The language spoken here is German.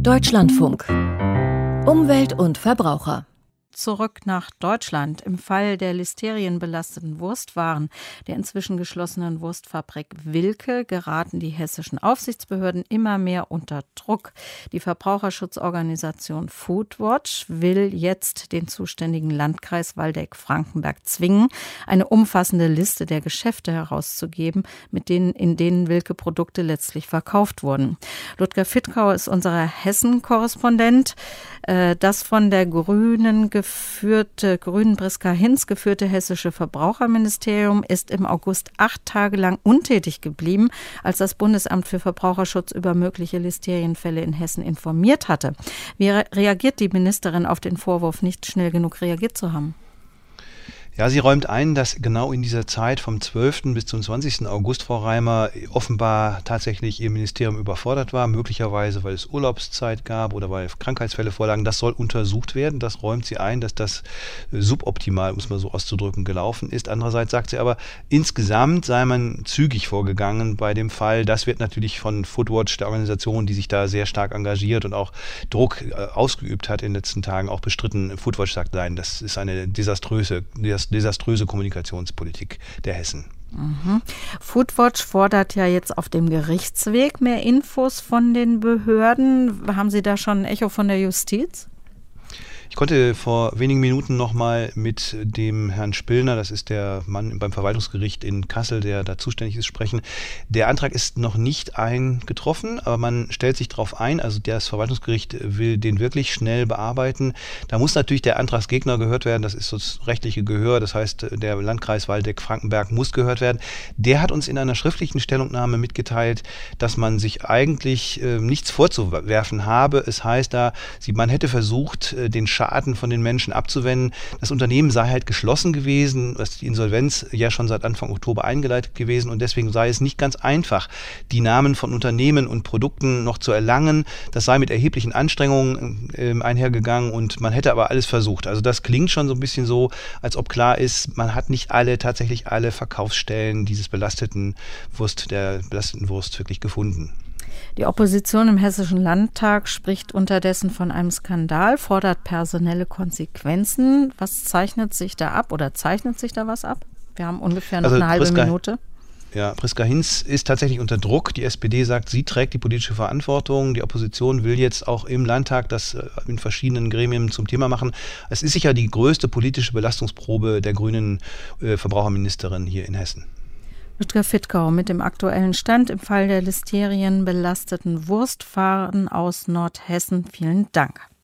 Deutschlandfunk. Umwelt und Verbraucher. Zurück nach Deutschland. Im Fall der listerienbelasteten Wurstwaren der inzwischen geschlossenen Wurstfabrik Wilke geraten die hessischen Aufsichtsbehörden immer mehr unter Druck. Die Verbraucherschutzorganisation Foodwatch will jetzt den zuständigen Landkreis Waldeck-Frankenberg zwingen, eine umfassende Liste der Geschäfte herauszugeben, in denen Wilke-Produkte letztlich verkauft wurden. Ludger Fittkau ist unser Hessen-Korrespondent. Das von der Grünen Priska Hinz geführte hessische Verbraucherministerium ist im August 8 Tage lang untätig geblieben, als das Bundesamt für Verbraucherschutz über mögliche Listerienfälle in Hessen informiert hatte. Wie reagiert die Ministerin auf den Vorwurf, nicht schnell genug reagiert zu haben? Ja, sie räumt ein, dass genau in dieser Zeit vom 12. bis zum 20. August, Frau Reimer, offenbar tatsächlich ihr Ministerium überfordert war, möglicherweise weil es Urlaubszeit gab oder weil Krankheitsfälle vorlagen. Das soll untersucht werden, das räumt sie ein, dass das suboptimal, um es mal so auszudrücken, gelaufen ist. Andererseits sagt sie aber, insgesamt sei man zügig vorgegangen bei dem Fall. Das wird natürlich von Foodwatch, der Organisation, die sich da sehr stark engagiert und auch Druck ausgeübt hat in den letzten Tagen, auch bestritten. Foodwatch sagt, nein, das ist eine desaströse Kommunikationspolitik der Hessen. Foodwatch fordert ja jetzt auf dem Gerichtsweg mehr Infos von den Behörden. Haben Sie da schon ein Echo von der Justiz? Ich konnte vor wenigen Minuten nochmal mit dem Herrn Spillner, das ist der Mann beim Verwaltungsgericht in Kassel, der da zuständig ist, sprechen. Der Antrag ist noch nicht eingetroffen, aber man stellt sich darauf ein, also das Verwaltungsgericht will den wirklich schnell bearbeiten. Da muss natürlich der Antragsgegner gehört werden, das ist so das rechtliche Gehör, das heißt, der Landkreis Waldeck-Frankenberg muss gehört werden. Der hat uns in einer schriftlichen Stellungnahme mitgeteilt, dass man sich eigentlich nichts vorzuwerfen habe. Es heißt da, man hätte versucht, den Schaden von den Menschen abzuwenden. Das Unternehmen sei halt geschlossen gewesen, die Insolvenz ja schon seit Anfang Oktober eingeleitet gewesen und deswegen sei es nicht ganz einfach, die Namen von Unternehmen und Produkten noch zu erlangen. Das sei mit erheblichen Anstrengungen einhergegangen und man hätte aber alles versucht. Also das klingt schon so ein bisschen so, als ob klar ist, man hat nicht tatsächlich alle Verkaufsstellen der belasteten Wurst wirklich gefunden. Die Opposition im Hessischen Landtag spricht unterdessen von einem Skandal, fordert personelle Konsequenzen. Was zeichnet sich da ab oder zeichnet sich da was ab? Wir haben ungefähr noch eine halbe Minute. Ja, Priska Hinz ist tatsächlich unter Druck. Die SPD sagt, sie trägt die politische Verantwortung. Die Opposition will jetzt auch im Landtag das in verschiedenen Gremien zum Thema machen. Es ist sicher die größte politische Belastungsprobe der grünen Verbraucherministerin hier in Hessen. Ludger Fittkau mit dem aktuellen Stand im Fall der listerienbelasteten Wurstwaren aus Nordhessen. Vielen Dank.